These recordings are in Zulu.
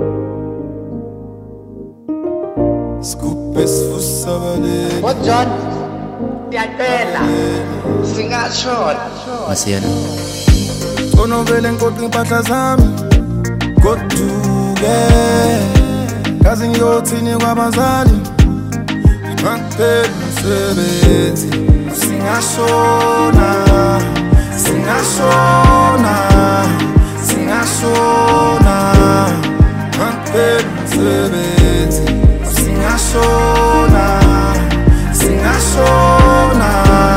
Scoop esifusabaleni John Ngiyacela singashona Masiyana Onovele nkoqi impahla zami Goduke Kazi ngiyothini kwabazali Ngiphathele umsebenzi Singashona Singashona Singashona Ngiphathele umsebenzi Singashona Singashona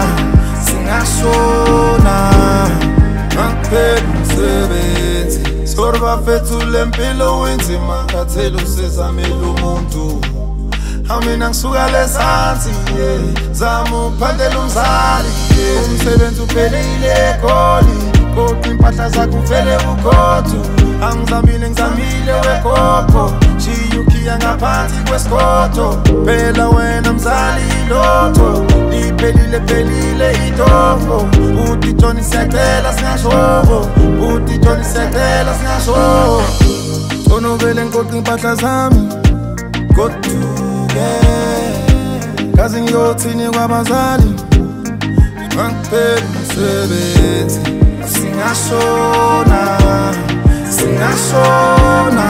Singashona Ngiphathele umsebenzi Sorba fethu lempilo wenzima Khathele usezamela umuntu Amina ngisuka lesansi Zama uphandela umzali Umsebenzi uphelile eGoli Goqi impahla zakho uvele ukhothu Angizamile wekhokho Shiyukhiya ngaphansi kwesikotho Phela wena mzali ilotho Liphelile itofo Uthi Johnny siyacela singashovo Uthi Johnny siyacela singashovo Onovele nkoqi impahla zami Goduke Kazi ngiyothini kwabazali Ngiphathele umsebenzi Singashona Singashona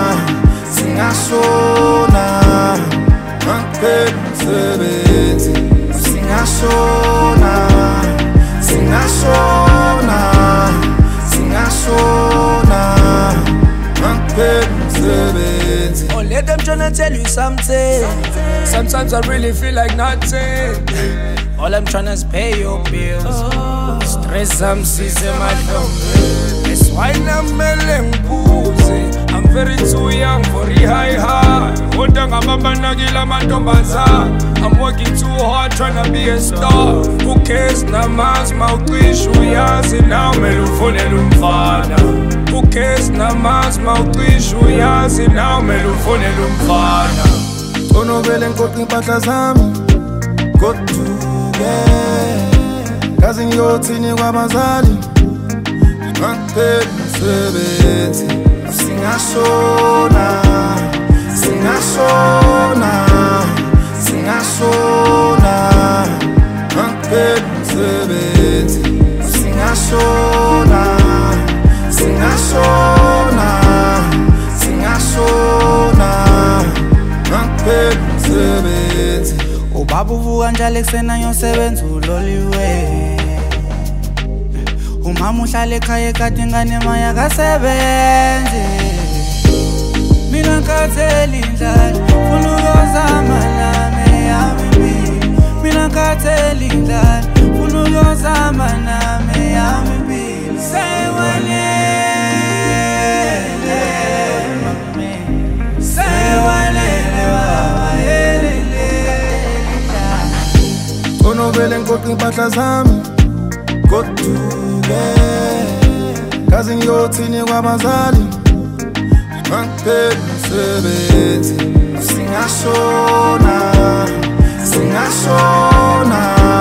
Singashona Ngiphathele umsebenzi Singashona Singashona Singashona Ngiphathele umsebenzi Oh, let them tryna tell you something. Sometimes I really feel like nothing. All I'm tryna is pay your bills. Stress I'm seizing my thumb. That's why I'm melting pussy. I'm very too young for the high. I'm working too hard tryna be a star. Who cares? Namaz mawqishu yazi nami lufonela umfana. Who cares? Namaz mawqishu yazi nami lufonela umfana. Onovele nkoqi impahla zami Goduke Kazi ngiyothini kwabazali Ngiphathele umsebenzi Singashona Singashona Singashona Ngiphathele umsebenzi Singashona Singashona Singashona Ngiphathele umsebenzi Ubaba uvuka njalo ekusena yosebenza uloliwe Umama uhlala ekhaya ekade ingane maya kasebenze Mina ngikhathele indlala Funa ukuyozama nami yami impilo Mina ngikhathele indlala Funa ukuyozama nami yami impilo Seyiwanele Seyiwanele baba Onovele nkoqi impahla zami Goduke Kazi ngiyothini kwabazali Ngiphathele umsebenzi Singashona Singashona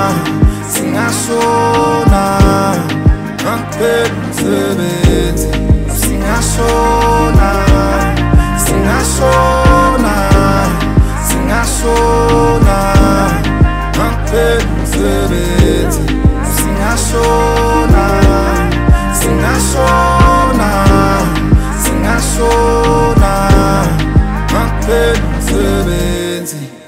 Singashona Ngiphathele umsebenzi Singashona Singashona Singashona Ngiphathele umsebenzi Singashona Singashona Singashona Ngiphathele umsebenzi